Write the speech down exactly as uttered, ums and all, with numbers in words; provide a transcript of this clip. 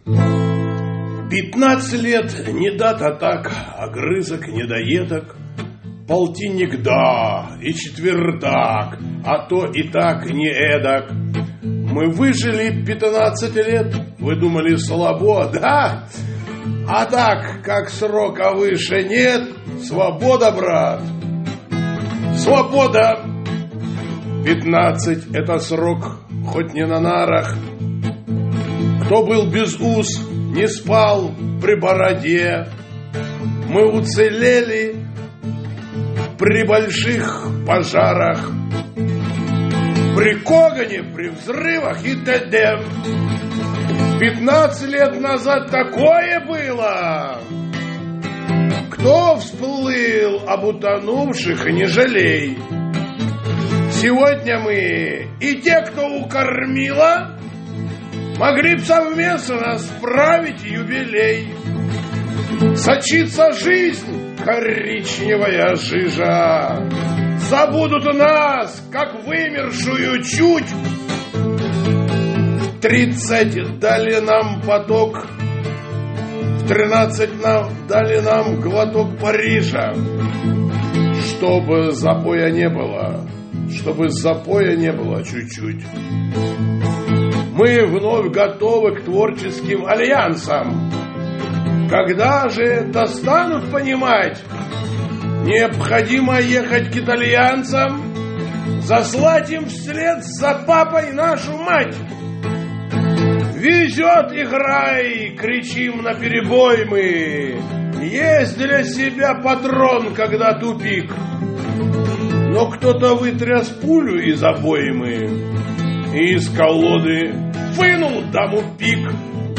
Пятнадцать лет не дата так, огрызок недоедок, полтинник да, и четвертак, а то и так не эдак. Мы выжили пятнадцать лет, вы думали слабо, да? А так, как срока выше нет, свобода, брат. Свобода. Пятнадцать — это срок, хоть не на нарах. Кто был без уз, не спал при бороде. Мы уцелели при больших пожарах, при когане, при взрывах и т.д. Пятнадцать лет назад такое было. Кто всплыл об утонувших, не жалей. Сегодня мы и те, кто укормила, могли б совместно справить юбилей. Сочится жизнь, коричневая жижа. Забудут нас, как вымершую чуть. Тридцать дали нам поток, в тринадцать нам дали нам глоток Парижа. Чтобы запоя не было, чтобы запоя не было чуть-чуть. Мы вновь готовы к творческим альянсам. Когда же это станут понимать? Необходимо ехать к итальянцам, заслать им вслед за папой нашу мать. Везет играй, кричим наперебой мы. Есть для себя патрон, когда тупик. Но кто-то вытряс пулю из обоймы и из колоды вынул даму пик.